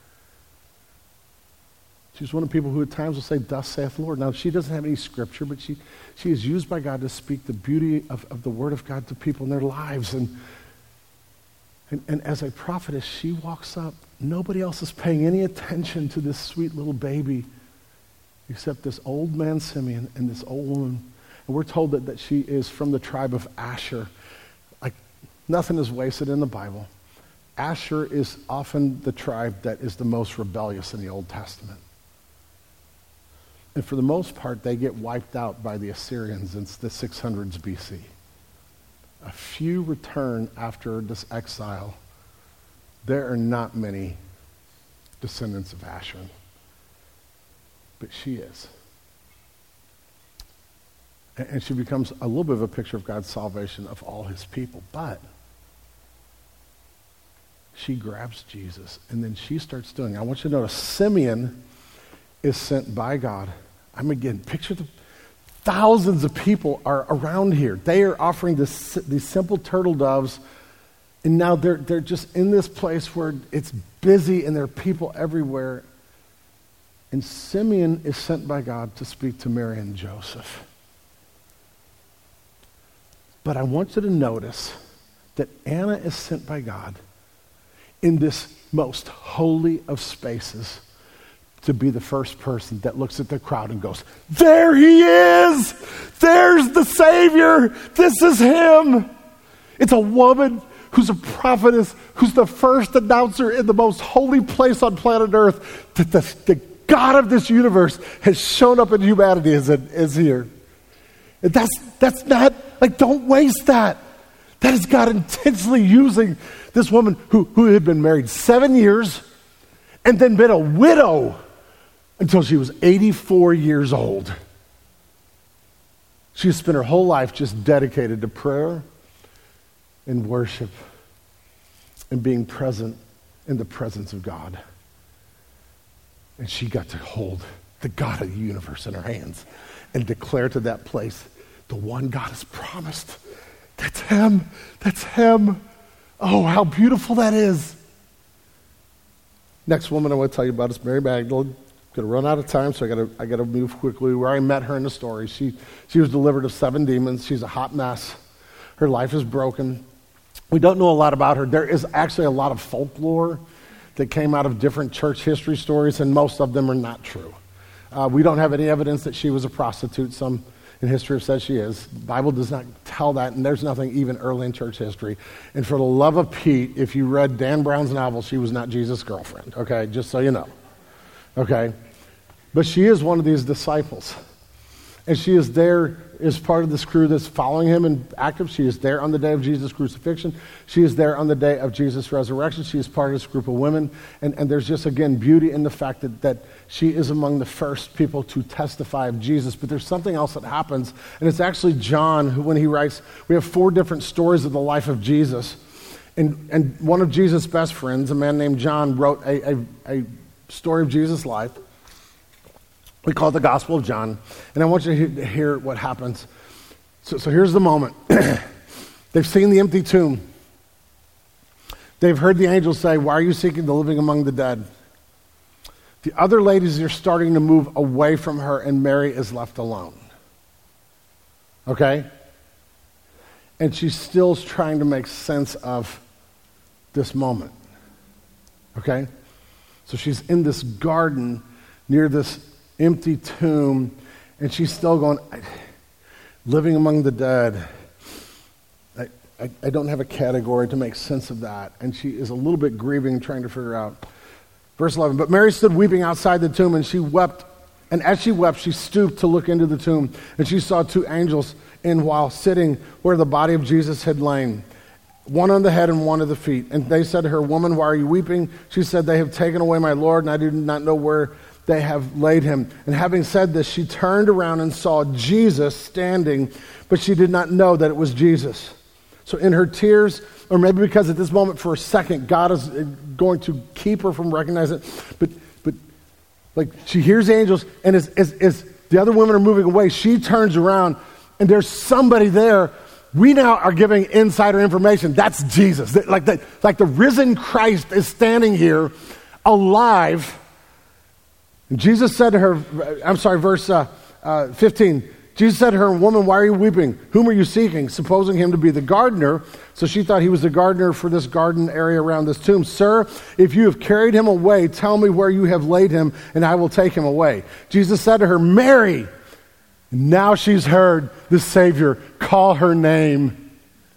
She's one of the people who at times will say, thus saith the Lord. Now, she doesn't have any scripture, but she is used by God to speak the beauty of the word of God to people in their lives. And as a prophetess, she walks up. Nobody else is paying any attention to this sweet little baby except this old man, Simeon, and this old woman. And we're told that she is from the tribe of Asher. Like, nothing is wasted in the Bible. Asher is often the tribe that is the most rebellious in the Old Testament. And for the most part, they get wiped out by the Assyrians in the 600s BC. A few return after this exile. There are not many descendants of Asher. But she is. And she becomes a little bit of a picture of God's salvation of all his people. But she grabs Jesus, and then she starts doing it. I want you to notice, Simeon is sent by God. Again, picture the thousands of people are around here. They are offering these simple turtle doves, and now they're just in this place where it's busy and there are people everywhere. And Simeon is sent by God to speak to Mary and Joseph. But I want you to notice that Anna is sent by God in this most holy of spaces to be the first person that looks at the crowd and goes, there he is! There's the Savior! This is him! It's a woman who's a prophetess, who's the first announcer in the most holy place on planet Earth that the God of this universe has shown up in humanity is here. And that's not, like, don't waste that. That is God intentionally using this woman who had been married 7 years and then been a widow until she was 84 years old. She has spent her whole life just dedicated to prayer and worship and being present in the presence of God. And she got to hold the God of the universe in her hands and declare to that place, the one God has promised. That's him. That's him. Oh, how beautiful that is. Next woman I want to tell you about is Mary Magdalene. Going to run out of time, so I got to move quickly. Where I met her in the story, she was delivered of 7 demons. She's a hot mess. Her life is broken. We don't know a lot about her. There is actually a lot of folklore that came out of different church history stories, and most of them are not true. We don't have any evidence that she was a prostitute. Some in history have said she is. The Bible does not tell that, and there's nothing even early in church history. And for the love of Pete, if you read Dan Brown's novel, she was not Jesus' girlfriend, okay? Just so you know. Okay? But she is one of these disciples. And she is there as part of this crew that's following him and active. She is there on the day of Jesus' crucifixion. She is there on the day of Jesus' resurrection. She is part of this group of women. And there's just, again, beauty in the fact that she is among the first people to testify of Jesus. But there's something else that happens. And it's actually John who, when he writes, we have 4 different stories of the life of Jesus. And one of Jesus' best friends, a man named John, wrote a story of Jesus' life. We call it the Gospel of John. And I want you to hear what happens. So here's the moment. They've seen the empty tomb. They've heard the angel say, why are you seeking the living among the dead? The other ladies are starting to move away from her, and Mary is left alone. Okay? And she's still trying to make sense of this moment. Okay? So she's in this garden near this empty tomb, and she's still going, living among the dead. I don't have a category to make sense of that. And she is a little bit grieving, trying to figure out. Verse 11, but Mary stood weeping outside the tomb, and she wept. And as she wept, she stooped to look into the tomb, and she saw 2 angels in while sitting where the body of Jesus had lain, one on the head and one at the feet. And they said to her, woman, why are you weeping? She said, they have taken away my Lord, and I do not know where they have laid him. And having said this, she turned around and saw Jesus standing, but she did not know that it was Jesus. So in her tears, or maybe because at this moment for a second, God is going to keep her from recognizing it, but like she hears the angels, and as the other women are moving away, she turns around, and there's somebody there. We now are giving insider information. That's Jesus. Like the risen Christ is standing here alive. And Jesus said to her, verse 15, Jesus said to her, woman, why are you weeping? Whom are you seeking? Supposing him to be the gardener. So she thought he was the gardener for this garden area around this tomb. Sir, if you have carried him away, tell me where you have laid him, and I will take him away. Jesus said to her, Mary. Now she's heard the Savior call her name.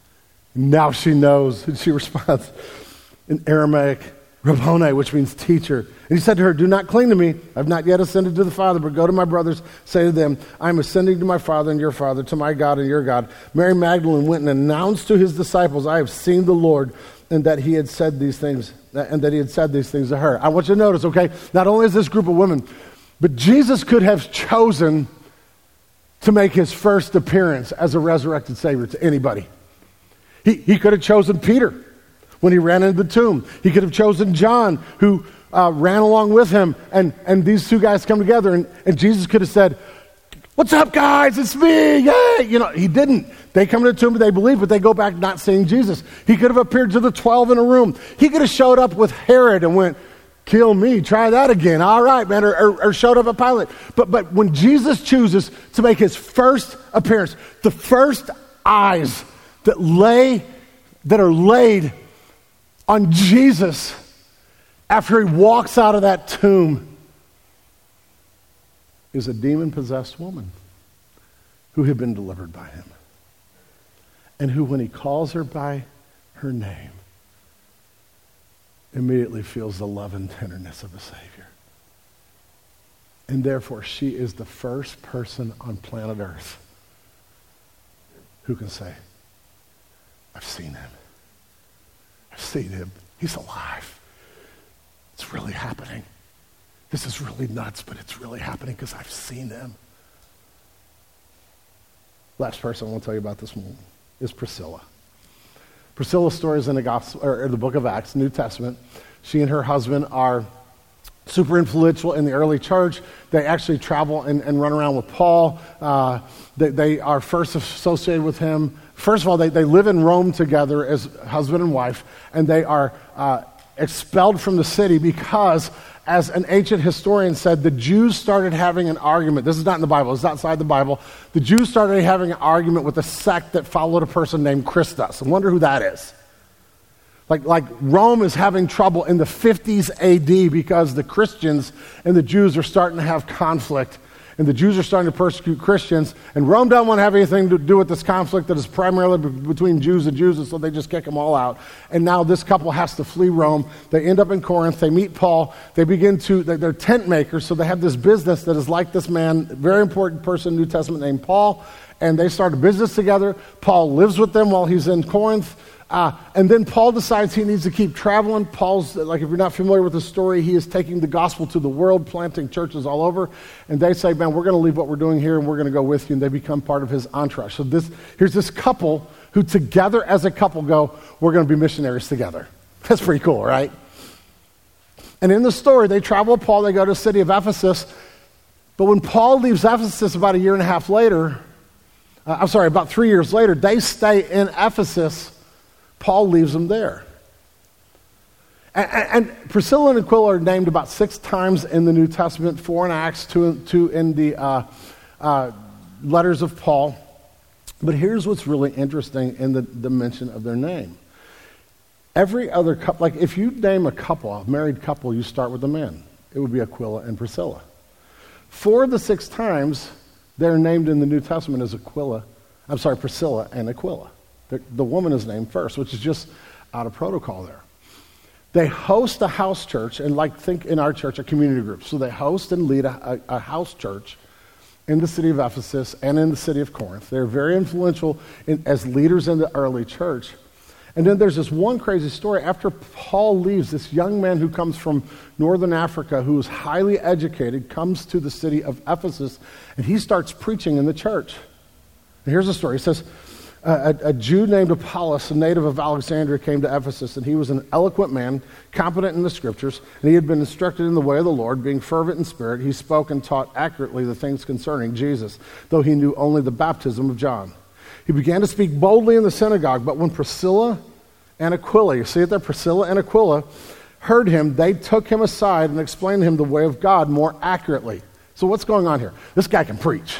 Now she knows. And she responds in Aramaic, Rabboni, which means teacher. And he said to her, do not cling to me. I've not yet ascended to the Father, but go to my brothers, say to them, I am ascending to my Father and your Father, to my God and your God. Mary Magdalene went and announced to his disciples, I have seen the Lord, and that he had said these things, to her. I want you to notice, okay, not only is this group of women, but Jesus could have chosen to make his first appearance as a resurrected Savior to anybody. He could have chosen Peter when he ran into the tomb. He could have chosen John, who ran along with him, and these 2 guys come together, and Jesus could have said, what's up, guys? It's me. Yay! He didn't. They come to the tomb, they believe, but they go back not seeing Jesus. He could have appeared to the 12 in a room. He could have showed up with Herod and went, kill me, try that again. All right, man, or showed up at Pilate. But when Jesus chooses to make his first appearance, the first eyes that are laid on Jesus after he walks out of that tomb is a demon-possessed woman who had been delivered by him. And who, when he calls her by her name, immediately feels the love and tenderness of a Savior. And therefore, she is the first person on planet Earth who can say, I've seen him. I've seen him. He's alive. It's really happening. This is really nuts, but it's really happening because I've seen him. Last person I want to tell you about this morning is Priscilla. Priscilla's story is in the Gospel, or the book of Acts, New Testament. She and her husband are super influential in the early church. They actually travel and run around with Paul. They are first associated with him. First of all, they live in Rome together as husband and wife, and they are expelled from the city because, as an ancient historian said, the Jews started having an argument. This is not in the Bible. It's outside the Bible. The Jews started having an argument with a sect that followed a person named Christus. I wonder who that is. Like Rome is having trouble in the 50s AD because the Christians and the Jews are starting to have conflict. And the Jews are starting to persecute Christians. And Rome doesn't want to have anything to do with this conflict that is primarily between Jews and Jews, and so they just kick them all out. And now this couple has to flee Rome. They end up in Corinth. They meet Paul. They're tent makers, so they have this business that is like this man, very important person in the New Testament named Paul. And they start a business together. Paul lives with them while he's in Corinth. And then Paul decides he needs to keep traveling. Paul's, if you're not familiar with the story, he is taking the gospel to the world, planting churches all over. And they say, man, we're going to leave what we're doing here and we're going to go with you. And they become part of his entourage. So here's this couple who together as a couple go, we're going to be missionaries together. That's pretty cool, right? And in the story, they travel with Paul. They go to the city of Ephesus. But when Paul leaves Ephesus about about 3 years later, they stay in Ephesus. Paul leaves them there. And Priscilla and Aquila are named about 6 times in the New Testament, 4 in Acts, 2 in the letters of Paul. But here's what's really interesting in the mention of their name. Every other couple, if you name a married couple, you start with the men. It would be Aquila and Priscilla. 4 of the 6 times they're named in the New Testament as Priscilla and Aquila. The woman is named first, which is just out of protocol there. They host a house church, and think in our church, a community group. So they host and lead a house church in the city of Ephesus and in the city of Corinth. They're very influential as leaders in the early church. And then there's this one crazy story. After Paul leaves, this young man who comes from northern Africa, who is highly educated, comes to the city of Ephesus, and he starts preaching in the church. And here's the story. It says, a Jew named Apollos, a native of Alexandria, came to Ephesus, and he was an eloquent man, competent in the scriptures, and he had been instructed in the way of the Lord, being fervent in spirit. He spoke and taught accurately the things concerning Jesus, though he knew only the baptism of John. He began to speak boldly in the synagogue, but when Priscilla and Aquila, you see it there, Priscilla and Aquila, heard him, they took him aside and explained to him the way of God more accurately. So what's going on here? This guy can preach.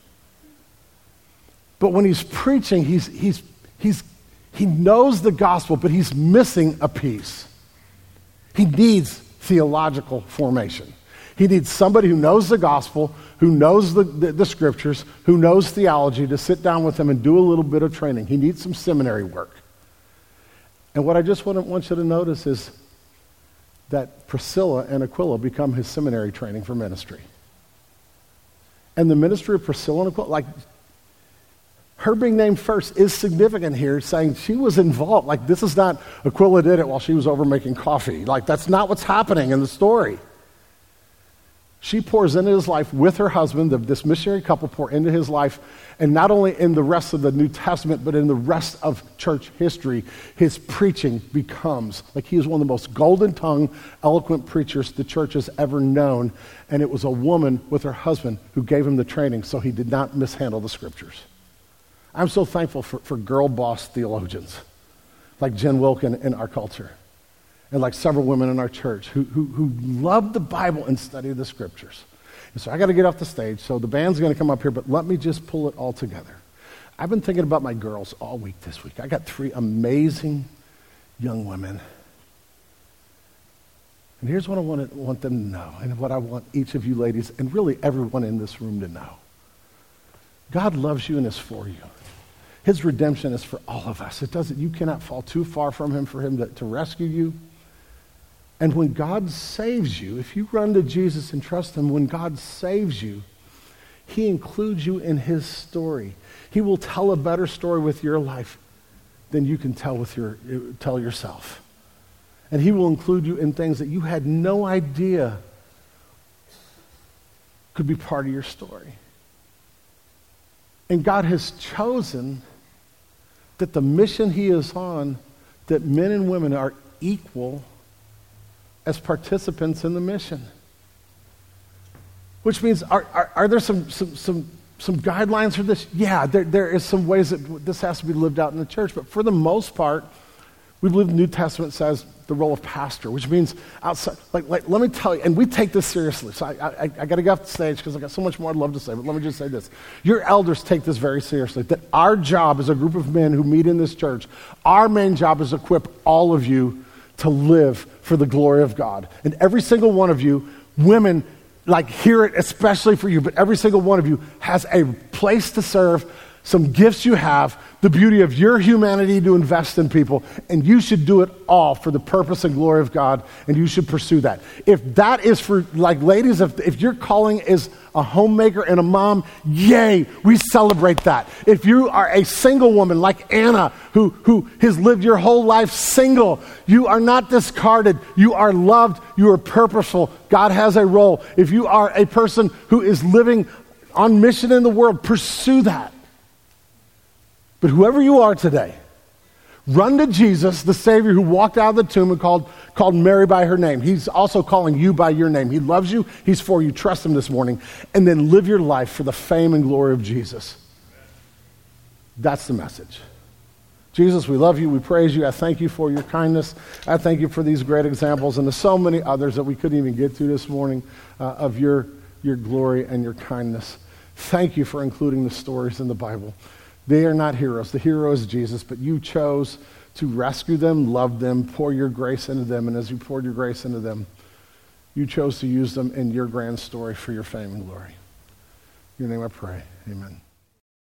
But when he's preaching, he knows the gospel, but he's missing a piece. He needs theological formation. He needs somebody who knows the gospel, who knows the scriptures, who knows theology, to sit down with him and do a little bit of training. He needs some seminary work. And what I just want you to notice is that Priscilla and Aquila become his seminary training for ministry. And the ministry of Priscilla and Aquila, her being named first is significant here, saying she was involved. This is not Aquila did it while she was over making coffee. That's not what's happening in the story. She pours into his life with her husband. This missionary couple pour into his life, and not only in the rest of the New Testament, but in the rest of church history, his preaching becomes, he is one of the most golden-tongued, eloquent preachers the church has ever known, and it was a woman with her husband who gave him the training so he did not mishandle the scriptures. I'm so thankful for girl boss theologians like Jen Wilkin in our culture, and like several women in our church who love the Bible and study the scriptures. And so I got to get off the stage, so the band's going to come up here, but let me just pull it all together. I've been thinking about my girls all week this week. I got 3 amazing young women And here's what I want them to know, and what I want each of you ladies, and really everyone in this room to know. God loves you and is for you. His redemption is for all of us. You cannot fall too far from him for him to rescue you. And when God saves you, if you run to Jesus and trust him, when God saves you, he includes you in his story. He will tell a better story with your life than you can tell yourself. And he will include you in things that you had no idea could be part of your story. And God has chosen that the mission he is on, that men and women are equal as participants in the mission. Which means, are there some guidelines for this? Yeah, there is some ways that this has to be lived out in the church, but for the most part, we believe the New Testament says the role of pastor, which means outside, like let me tell you, and we take this seriously, so I got to get off the stage because I got so much more I'd love to say, but let me just say this. Your elders take this very seriously, that our job as a group of men who meet in this church, our main job is to equip all of you to live for the glory of God. And every single one of you, women, hear it especially for you, but every single one of you has a place to serve, some gifts you have, the beauty of your humanity to invest in people, and you should do it all for the purpose and glory of God, and you should pursue that. If that is for, ladies, if your calling is a homemaker and a mom, yay, we celebrate that. If you are a single woman like Anna, who has lived your whole life single, you are not discarded. You are loved. You are purposeful. God has a role. If you are a person who is living on mission in the world, pursue that. But whoever you are today, run to Jesus, the Savior who walked out of the tomb and called Mary by her name. He's also calling you by your name. He loves you. He's for you. Trust him this morning. And then live your life for the fame and glory of Jesus. That's the message. Jesus, we love you. We praise you. I thank you for your kindness. I thank you for these great examples and there's so many others that we couldn't even get to this morning of your glory and your kindness. Thank you for including the stories in the Bible. They are not heroes. The hero is Jesus, but you chose to rescue them, love them, pour your grace into them, and as you poured your grace into them, you chose to use them in your grand story for your fame and glory. In your name I pray. Amen.